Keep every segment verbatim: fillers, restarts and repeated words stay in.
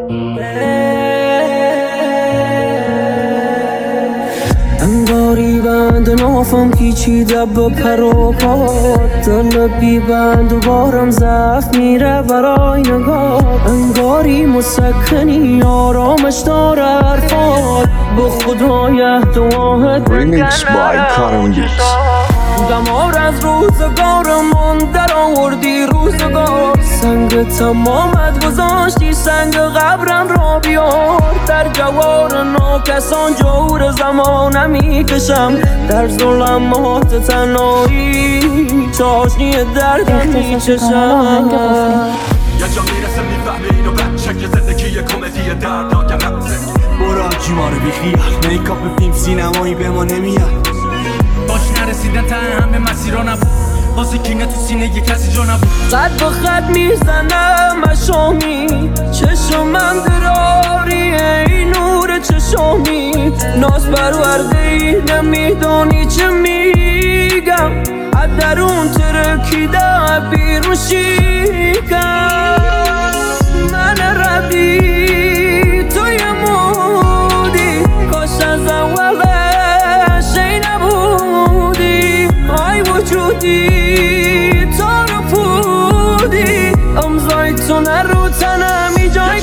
انگاری بند نافم پیچیده با پر و پات، دل بی بند و بارم ضعف میره برای نگاه. انگاری مسکنی آرامش داره حرفات، به خدای دعاهت Remix by Karan Beats. دمار از روزگارمون در آوردی روزگار، سنگ تمامت گذاشتی سنگ قبرم را بیار. در جوار ناکسان جور زمانه میکشم، در ظلمات تنهایی چاشنی دردم میچشم. یه جا میرسه میفهمی اینو بچه که زندگی یه کمدی دردناکه نقصه. برو آجیما رو بیخیال، میکاپ فیلم سینمایی به ما نمیاد. باش نرسیدن ته همه مسیرها نبود، واسه کینه تو سینه یه کسی جا نبود. قد به خط میزنم مشامی، چشم من دراری ای نور چشامی. ناز پرورده ای نمیدانی چه میگم، از درون ترکیده بیر میشیکم. من ربی توی مودی، کاش از اولش ای نبودی. آی وجودی تو رو پودی، امضای تو نرو تنمی جای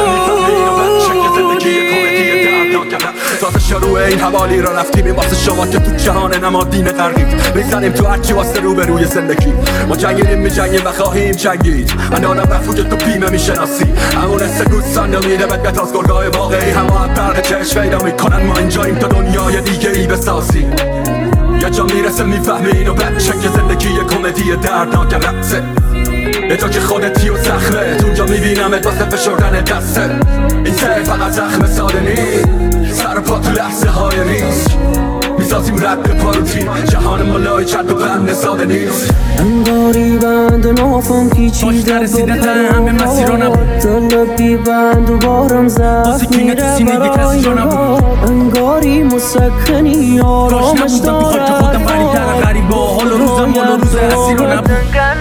کبودی. تازه شروع این حوالی را رفتیم، این واسه شما که تو جهان نمادین غرقید. میزنیم تو هرچی واسه رو به روی زندگی، ما جنگیدیم میجنگیم و خواهیم جنگید. اندانم رفو که تو بیمه میشناسی، همون حس دوستان نمیده بدبت از گرگای واقعی. همه از برق چشم پیدا میکنن، ما اینجاییم تا دنیای دیگه ای بسازی. یه جا میرسه میفهمی اینو بچه که زندگی یه کمدی دردناک رقصه. یه جا که خودتی و زخمه، اونجا میبینمت واسه فشردن دسته. این سه فقط زخم ساده نیست، سر پا تو لحظه های ریز میسازیم رد پاروتین. جهان مالای چند و بند ساده نیست. انگاری بند نافم پیچیده با پر و پات، دل بی بند و بارم ضعف میره برای نگاه. انگاری مسکنی آرامش داره حرفات، حال روزم حال روز اسیر و نبود.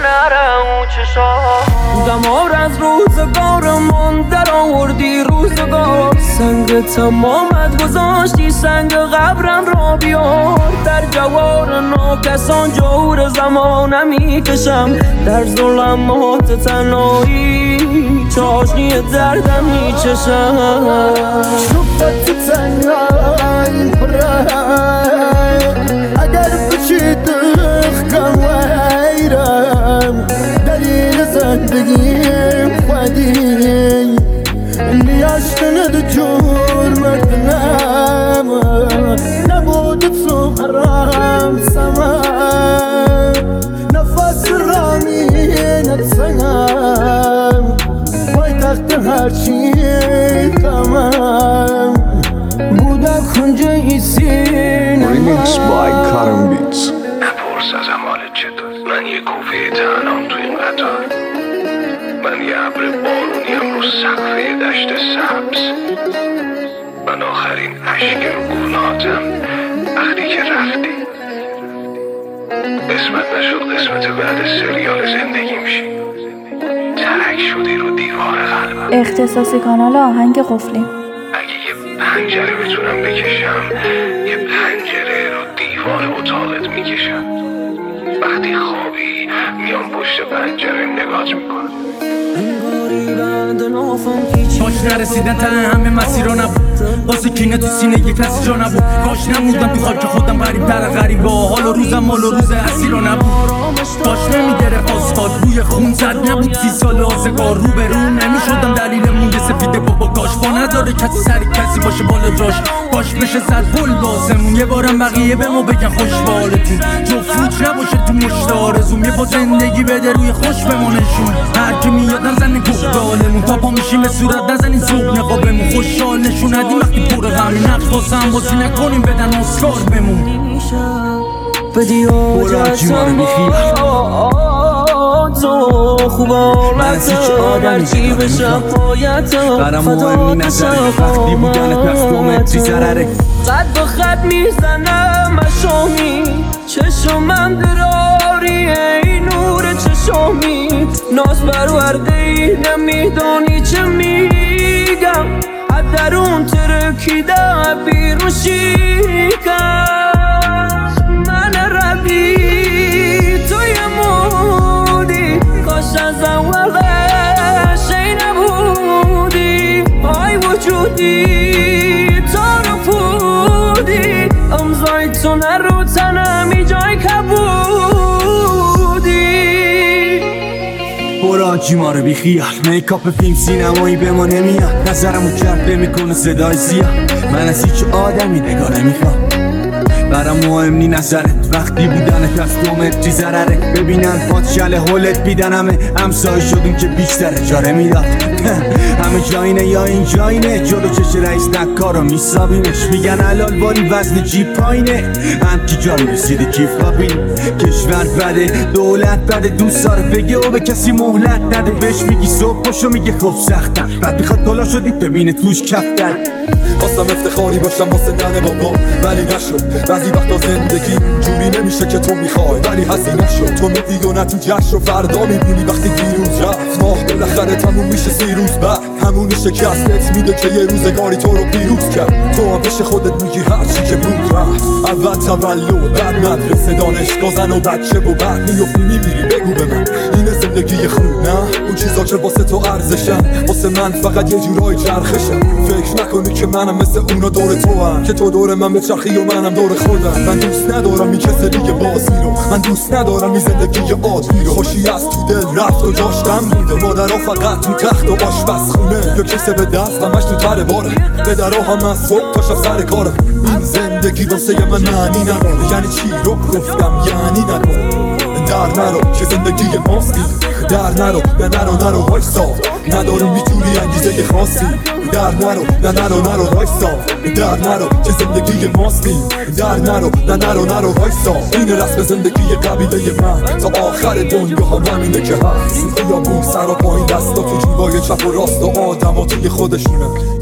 دمار از روزگارمون در آوردی روزگار، سنگ تمامت گذاشتی سنگ قبرم را بیار. در جوار ناکسان جور زمانه میکشم، در ظلمات تنهایی چاشنی دردم میچشم. شفت تنهایی پرای، اگر بچید خکم ویرم. دلیل زندگیم خودی نیاشتند جور مردنم، نبود تو حرام سمم. نفس رامی نتسنم، پای تخت هرچی کمم. بودم کنجه ای سینم. Remix by Karan Beats. نپرس از حالت چطور، من یه کوفه تنهام تو این قطار. من یه ابر بارونیم رو سقف دشت سبز. من آخرین اشک رو گوناتم وقتی که رفتی. قسمت نشد قسمت بعد سریال زندگی میشی، ترک شدی رو دیوار قلبم. اختصاصی کانال آهنگ قفلی. اگه یه پنجره بتونم بکشم، یه پنجره رو دیوار اتاقت میکشم. وقتی خوابی میام پشت پنجره نگاهت میکنم. باش نرسیدن ته همه مسیرها نبود، واسه کینه تو سینه یه کسی جا نبود. کاش نموندم تو خاک خودم غریب تر غریب با حال و روزم مال و روز اسیرها نبود. باش نمیگرفت آسفالت بوی خون زد، نبود سی سال آزگار رو به رو نمیشدم دلیل موی سفید بابا. کاش با نداره کسی سری کسی باشه بالا جاش، کاش بشه زد پل باسمون. یه بارم بقیه به ما بگن خوش بالتون، جفتوچ نباشه تو مشت آرزوم. یه با زندگی بده روی خوش بمونشون، هر کی میاد نزنه گفتالمون. تا پا میشیم به صورت نزنین صبح نقابمون. خوشحال نشون ندیم وقتی پر غمی، نقش واسه هم بازی نکنیم بدن اسکار بمون. برو آجیما رو بیخیال، تو خوب حالتم هرچی بشم پایتم. برم مهمی نظره وقتی بودن پستومتری ضرره. قد به خط میزنم مشامی، چشم من دراری ای نور چشامی. ناز پرورده ای نمیدانی چه میگم، کشیده بیرون شکست من ربی توی مودی کاش از اول شی نبودی آی وجودی تو رو پودی امضای تو نرو تنمی جای کبودی برو آجی ما رو بی خیال میکاپ فیلم سینمایی به ما نمیاد نظرمو کرده میکنه صدای زیاد من از هیچ آدمی نگاه نمیخوام برام مهم نی نظرت وقتی بودنت از دو متری ضرره ببینن پادشل هولت بیدن همه همسای شدیم که بیشتر اجاره میداد همه جاینه یا این جاینه جلو چش رئیس نکارو میسابیمش میگن علال ولی وزن جیب پایینه هم کی جا میرسیده کیف قابین کشور بده دولت بده دوست داره بگه و به کسی مهلت نده بهش میگی صبح پاشو میگه خب سختم بعد میخواد دلا شدی ببینه توش کفتر خواستم افتخاری باشم واسه دن بابا ولی نشد بعضی وقتا زندگی جوری نمیشه که تو میخوای ولی هستی نشد تو میدی و نتیجهش رو فردا میبینی وقتی دیروز رفت ماه بالاخره تموم میشه سی روز بعد همون شکستت میده که یه روزگاری تو رو پیروز کرد تو هم پیش خودت میگی هرچی که بود رفت اول تولد بعد مدرسه دانشگاه زن و بچه و بعد میفتی میمیری بگو به من اینه زندگی خوب نه اون چیزا که واسه تو ارزشن واسه من فقط یه جورای چرخشن فکر نکنی که منم مثل اونا دور تو هم که تو دور من بچرخی و منم دور خودم من دوست ندارم این کسلی بازی رو من دوست ندارم این زندگی عادی رو خوشی از تو دل رفت و جاشتم بوده مادرها فقط تو تخت و آشپزخونه یا کسه به دست همش تو تره باره پدرها هم از صبح تا شب سر کاره این زندگی واسه من معنی نداره یعنی چی رو گفتم یعنی نداره در نرو که زندگی ماستی در نرو نه نرو نرو وایسا ندارم میتونی انگیزه خاصی در نرو نه نرو نرو وایسا در نرو که زندگی ماستی در نرو نه نرو نرو وایسا این رسم زندگی قبیله من تا آخر دنیا هم همینه که هست خیابون سر و پایین دستا تو جیبای چپ و راست و آدم ها توی خودشونه